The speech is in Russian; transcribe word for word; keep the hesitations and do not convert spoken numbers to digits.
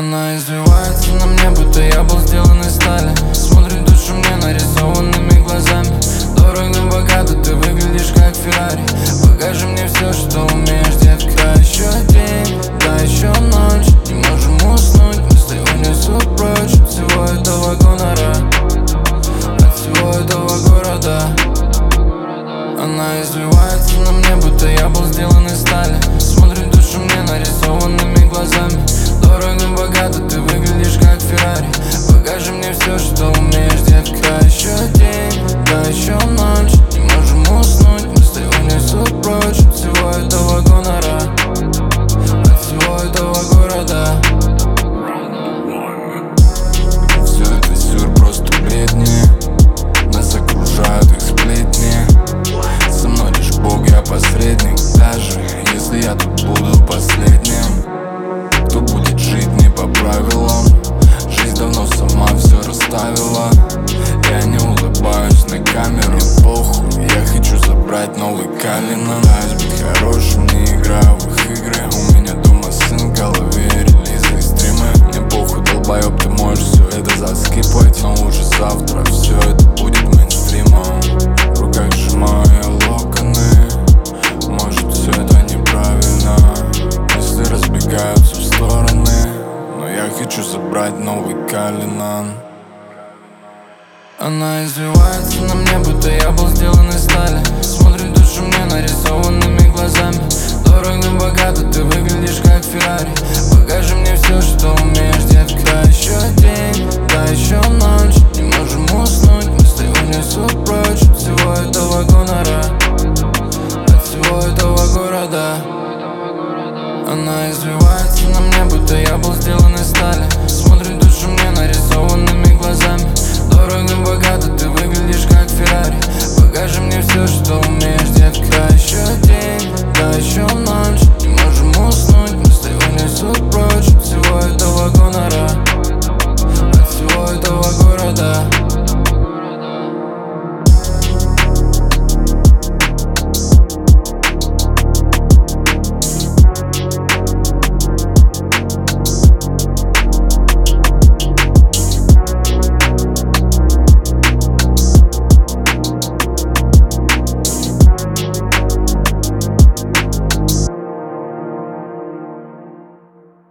Она извивается на мне, будто я был сделан из стали. Смотрит душу мне нарисованными глазами. Дорого, богато, ты выглядишь как Феррари. Покажи мне все, что умеешь, детка. Еще день, да еще ночь. Не можем уснуть, мысли унесут прочь от всего этого гонора, от всего этого города. Она извивается на мне, будто я был сделан из стали. Смотрит душу мне нарисованными глазами. Дорого, богато, ты выглядишь как Феррари. Покажи мне все, что умеешь, детка. Еще день, да еще ночь. Не можем уснуть, мысли унесут прочь от всего этого гонора, от всего этого города. Все это сюр, просто бредни. Нас окружают их сплетни. Со мной лишь Бог, я посредник. Даже если я тут буду последним, кто будет жить не по правилам. Жизнь давно сама все расставила. Я не улыбаюсь на камеру, похуй. Я хочу забрать новый Калина. Пытаюсь быть хорошим, не играю в их игры. У меня дома сын, в голове релизы и стримы. Мне похуй, долбоёб, ты можешь все это заскипать, но уже завтра все это будет мейнстримом. В руках сжимаю я локоны. Может, все это неправильно, мысли разбегаются в стороны, но я хочу забрать новый Калинан. Она извивается на мне, будто я был сделан из стали. Смотрит душу мне нарисованными глазами. Дорого, богато, ты выглядишь как Феррари. Покажи мне все, что умеешь, детка. Еще день, да еще ночь. Не можем уснуть.